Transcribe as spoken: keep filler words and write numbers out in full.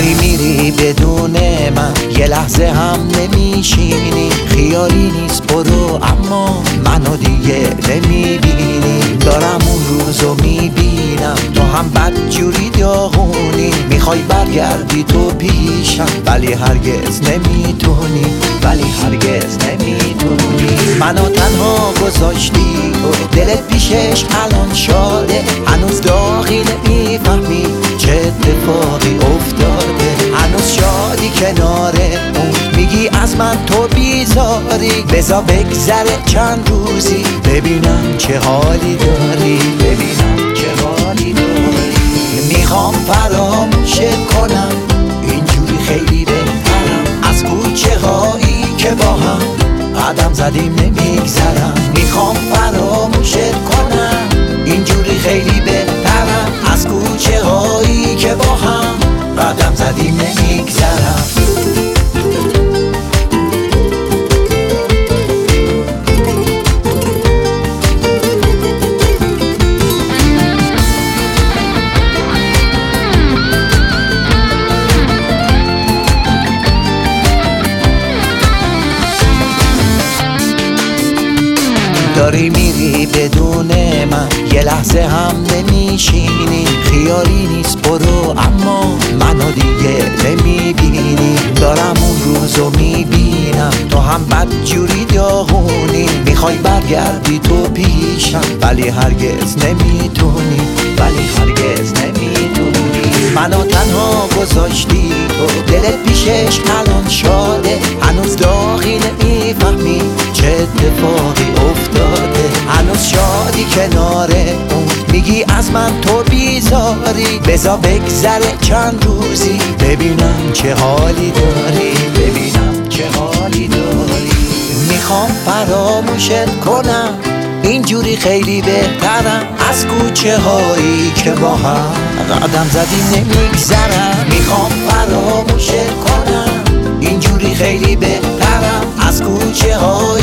داری میری بدون من، یه لحظه هم نمیشینی. خیالی نیست برو اما منو دیگه نمیبینی. دارم اون روزو میبینم تو هم بدجوری داغونی. میخوای برگردی تو پیشم ولی هرگز نمیتونی، ولی هرگز نمیتونی. منو تنها گذاشتی تو، دلت پیشش الان شاده. هنوز داغی نمیفهمی چه اتفاقی افتاده. هنوز شادی کنار اون، میگی از من تو بیزاری. بذار بگذره چند روزی ببینم چه حالی داری، ببینم چه حالی داری. میخوام فراموشت کنم، اینجوری خیلی بهترم. از کوچه هایی که با هم قدم زدیم نمیگذرم. میخوام فراموشت کنم، اینجوری خیلی بهترم. از کوچه هایی که با هم قدم زدیم نمیگذرم. داری میری بدون من، یه لحظه هم نمیشینی. خیالی نیست برو اما منو دیگه نمیبینی. دارم اون روزو میبینم تو هم بدجوری داغونی. میخوای برگردی تو پیشم ولی هرگز نمیتونی، ولی هرگز نمیتونی. منو تنها گذاشتی تو، دلت پیشش الان شاده. هنوز داغی نمیفهمی چه اتفاقی افتاده. هنوز شادی کنار اون، میگی از من تو بیزاری. بذار بگذره چند روزی ببینم چه حالی داری، ببینم چه حالی داری. میخوام فراموشت کنم، اینجوری خیلی بهترم. از کوچه هایی که با هم قدم زدیم نمیگذرم. میخوام فراموشت کنم، اینجوری خیلی بهترم. از کوچه هایی